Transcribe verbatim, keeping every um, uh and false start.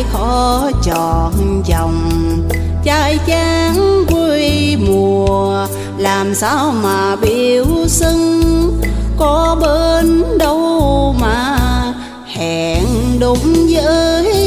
lại khó chọn chồng. Trai chán quê mùa làm sao mà biểu xưng, có bên đâu mà hẹn đúng với